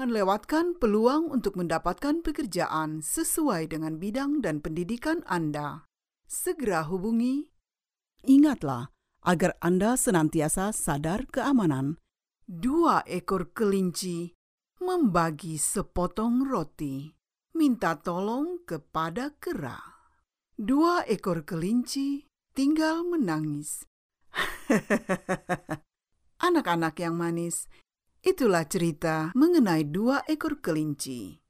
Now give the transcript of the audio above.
Jangan lewatkan peluang untuk mendapatkan pekerjaan sesuai dengan bidang dan pendidikan Anda. Segera hubungi. Ingatlah, agar Anda senantiasa sadar keamanan. 2 ekor kelinci membagi sepotong roti. Minta tolong kepada kera. 2 ekor kelinci tinggal menangis. Anak-anak yang manis, itulah cerita mengenai 2 ekor kelinci.